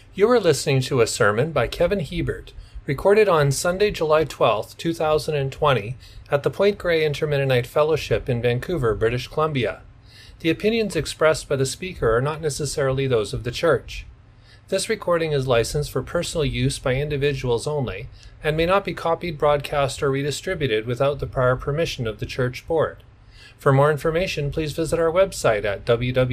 You are listening to a sermon by Kevin Hebert, recorded on Sunday, July 12th, 2020, at the Point Grey Intermennonite Fellowship in Vancouver, British Columbia. The opinions expressed by the speaker are not necessarily those of the church. This recording is licensed for personal use by individuals only and may not be copied, broadcast, or redistributed without the prior permission of the church board. For more information, please visit our website at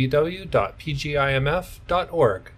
www.pgimf.org.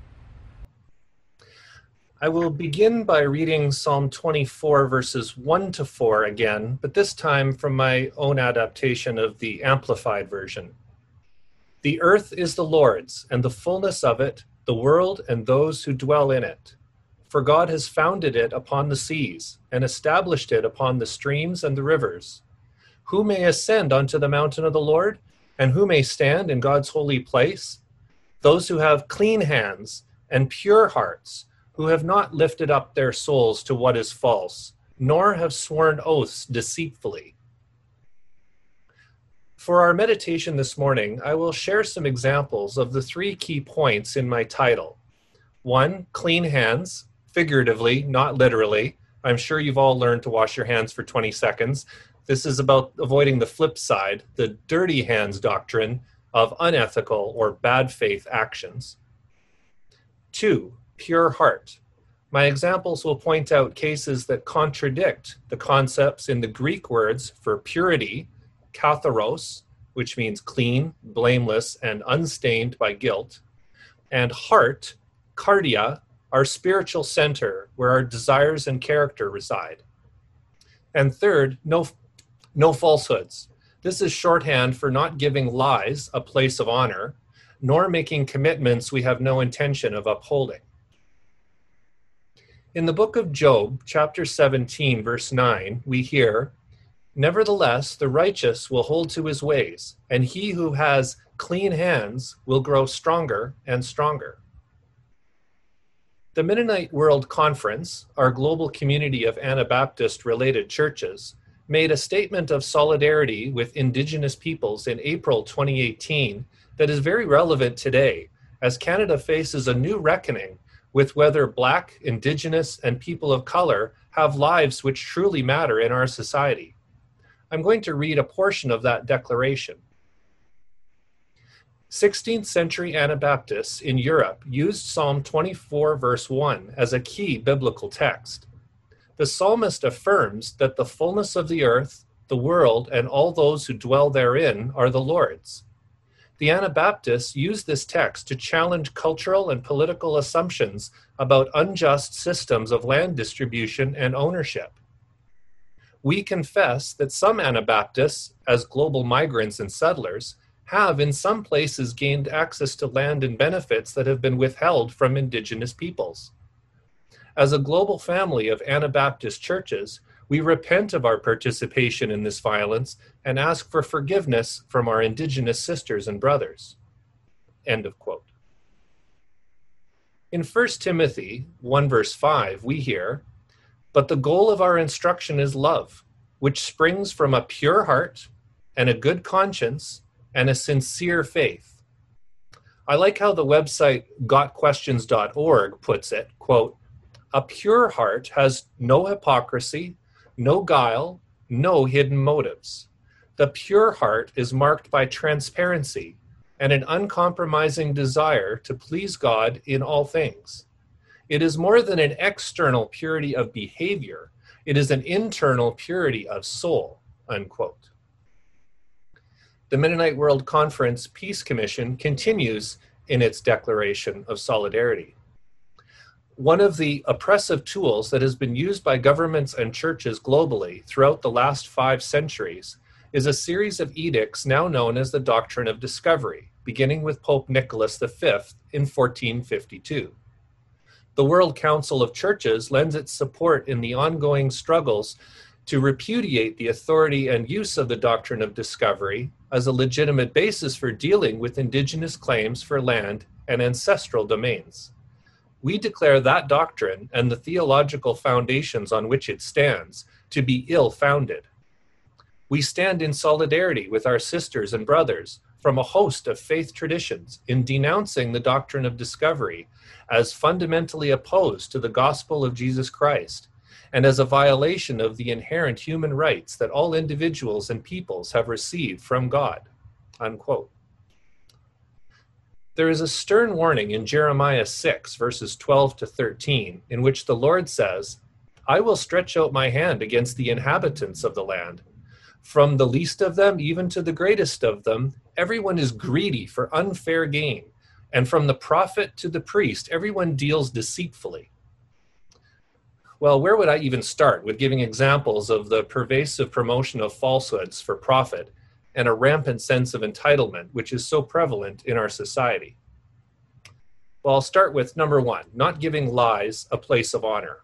I will begin by reading Psalm 24, verses 1 to 4 again, but this time from my own adaptation of the Amplified Version. The earth is the Lord's, and the fullness of it, the world and those who dwell in it. For God has founded it upon the seas, and established it upon the streams and the rivers. Who may ascend unto the mountain of the Lord, and who may stand in God's holy place? Those who have clean hands and pure hearts, who have not lifted up their souls to what is false, nor have sworn oaths deceitfully. For our meditation this morning, I will share some examples of the three key points in my title. 1, clean hands, figuratively, not literally. I'm sure you've all learned to wash your hands for 20 seconds. This is about avoiding the flip side, the dirty hands doctrine of unethical or bad faith actions. 2, pure heart. My examples will point out cases that contradict the concepts in the Greek words for purity, katharos, which means clean, blameless, and unstained by guilt, and heart, cardia, our spiritual center where our desires and character reside. And third, no falsehoods. This is shorthand for not giving lies a place of honor, nor making commitments we have no intention of upholding. In the book of Job, chapter 17, verse 9, we hear, "Nevertheless, the righteous will hold to his ways, and he who has clean hands will grow stronger and stronger." The Mennonite World Conference, our global community of Anabaptist-related churches, made a statement of solidarity with Indigenous peoples in April 2018 that is very relevant today, as Canada faces a new reckoning with whether Black, Indigenous, and people of color have lives which truly matter in our society. I'm going to read a portion of that declaration. 16th century Anabaptists in Europe used Psalm 24, verse 1 as a key biblical text. The psalmist affirms that the fullness of the earth, the world, and all those who dwell therein are the Lord's. The Anabaptists use this text to challenge cultural and political assumptions about unjust systems of land distribution and ownership. We confess that some Anabaptists, as global migrants and settlers, have in some places gained access to land and benefits that have been withheld from Indigenous peoples. As a global family of Anabaptist churches, we repent of our participation in this violence and ask for forgiveness from our Indigenous sisters and brothers. End of quote. In 1 Timothy 1 verse 5, we hear, "But the goal of our instruction is love, which springs from a pure heart and a good conscience and a sincere faith." I like how the website gotquestions.org puts it, quote, "A pure heart has no hypocrisy, no guile, no hidden motives. The pure heart is marked by transparency and an uncompromising desire to please God in all things. It is more than an external purity of behavior. It is an internal purity of soul," unquote. The Mennonite World Conference Peace Commission continues in its declaration of solidarity. One of the oppressive tools that has been used by governments and churches globally throughout the last 5 centuries is a series of edicts now known as the Doctrine of Discovery, beginning with Pope Nicholas V in 1452. The World Council of Churches lends its support in the ongoing struggles to repudiate the authority and use of the Doctrine of Discovery as a legitimate basis for dealing with Indigenous claims for land and ancestral domains. We declare that doctrine and the theological foundations on which it stands to be ill-founded. We stand in solidarity with our sisters and brothers from a host of faith traditions in denouncing the doctrine of discovery as fundamentally opposed to the gospel of Jesus Christ, and as a violation of the inherent human rights that all individuals and peoples have received from God." Unquote. There is a stern warning in Jeremiah 6, verses 12 to 13, in which the Lord says, "I will stretch out my hand against the inhabitants of the land. From the least of them even to the greatest of them, everyone is greedy for unfair gain, and from the prophet to the priest, everyone deals deceitfully." Well, where would I even start with giving examples of the pervasive promotion of falsehoods for profit and a rampant sense of entitlement, which is so prevalent in our society? Well, I'll start with number one, not giving lies a place of honor.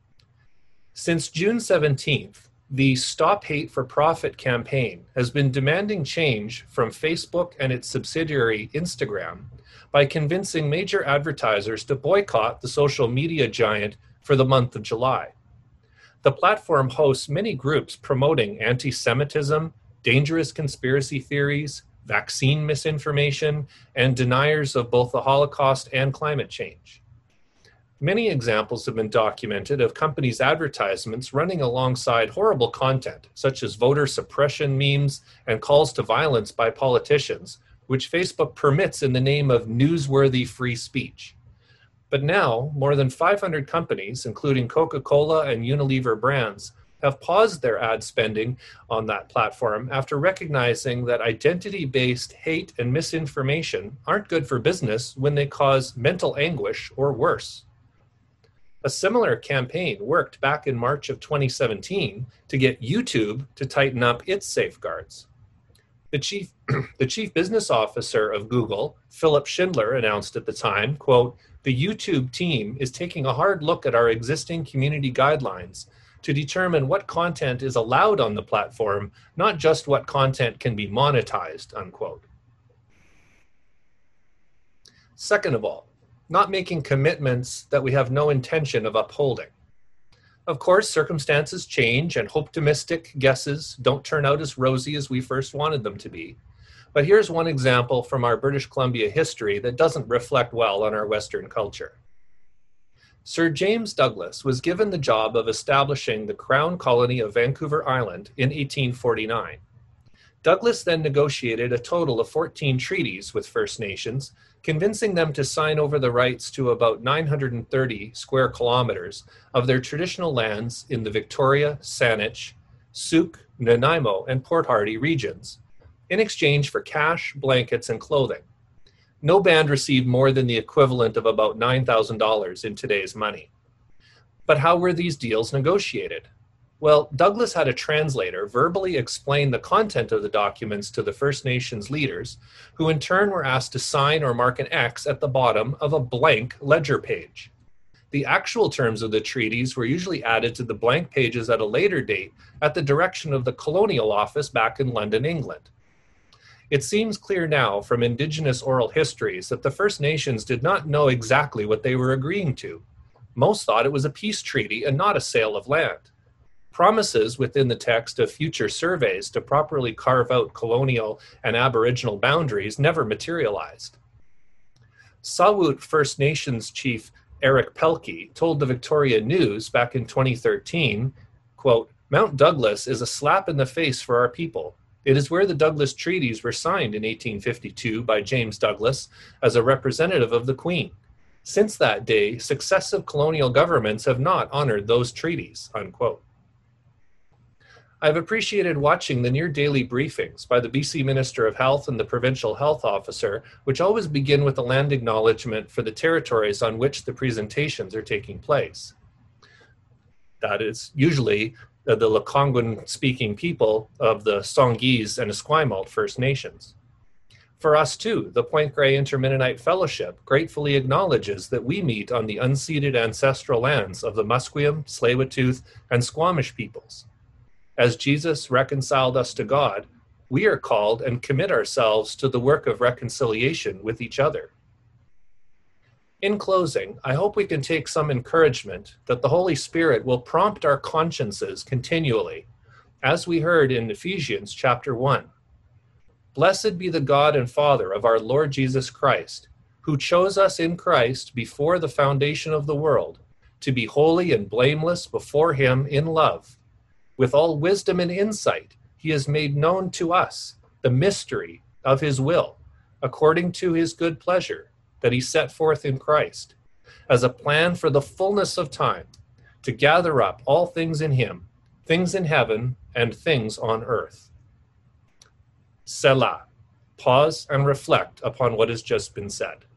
Since June 17th, the Stop Hate for Profit campaign has been demanding change from Facebook and its subsidiary Instagram by convincing major advertisers to boycott the social media giant for the month of July. The platform hosts many groups promoting anti-Semitism, dangerous conspiracy theories, vaccine misinformation, and deniers of both the Holocaust and climate change. Many examples have been documented of companies' advertisements running alongside horrible content, such as voter suppression memes and calls to violence by politicians, which Facebook permits in the name of newsworthy free speech. But now, more than 500 companies, including Coca-Cola and Unilever brands, have paused their ad spending on that platform after recognizing that identity-based hate and misinformation aren't good for business when they cause mental anguish or worse. A similar campaign worked back in March of 2017 to get YouTube to tighten up its safeguards. The chief business officer of Google, Philip Schindler, announced at the time, quote, "The YouTube team is taking a hard look at our existing community guidelines to determine what content is allowed on the platform, not just what content can be monetized," unquote. Second of all, not making commitments that we have no intention of upholding. Of course, circumstances change and optimistic guesses don't turn out as rosy as we first wanted them to be. But here's one example from our British Columbia history that doesn't reflect well on our Western culture. Sir James Douglas was given the job of establishing the Crown Colony of Vancouver Island in 1849. Douglas then negotiated a total of 14 treaties with First Nations, convincing them to sign over the rights to about 930 square kilometers of their traditional lands in the Victoria, Saanich, Sooke, Nanaimo, and Port Hardy regions, in exchange for cash, blankets, and clothing. No band received more than the equivalent of about $9,000 in today's money. But how were these deals negotiated? Well, Douglas had a translator verbally explain the content of the documents to the First Nations leaders, who in turn were asked to sign or mark an X at the bottom of a blank ledger page. The actual terms of the treaties were usually added to the blank pages at a later date at the direction of the Colonial Office back in London, England. It seems clear now from Indigenous oral histories that the First Nations did not know exactly what they were agreeing to. Most thought it was a peace treaty and not a sale of land. Promises within the text of future surveys to properly carve out colonial and Aboriginal boundaries never materialized. Sawut First Nations chief Eric Pelkey told the Victoria News back in 2013, quote, "Mount Douglas is a slap in the face for our people. It is where the Douglas Treaties were signed in 1852 by James Douglas as a representative of the Queen. Since that day, successive colonial governments have not honored those treaties," unquote. I've appreciated watching the near-daily briefings by the BC Minister of Health and the Provincial Health Officer, which always begin with a land acknowledgement for the territories on which the presentations are taking place. That is usually the Lekwungen-speaking people of the Songhees and Esquimalt First Nations. For us too, the Point Grey Intermennonite Fellowship gratefully acknowledges that we meet on the unceded ancestral lands of the Musqueam, Tsleil-Waututh, and Squamish peoples. As Jesus reconciled us to God, we are called and commit ourselves to the work of reconciliation with each other. In closing, I hope we can take some encouragement that the Holy Spirit will prompt our consciences continually, as we heard in Ephesians chapter 1. "Blessed be the God and Father of our Lord Jesus Christ, who chose us in Christ before the foundation of the world, to be holy and blameless before him in love. With all wisdom and insight, he has made known to us the mystery of his will, according to his good pleasure, that he set forth in Christ, as a plan for the fullness of time, to gather up all things in him, things in heaven and things on earth. Selah. Pause and reflect upon what has just been said.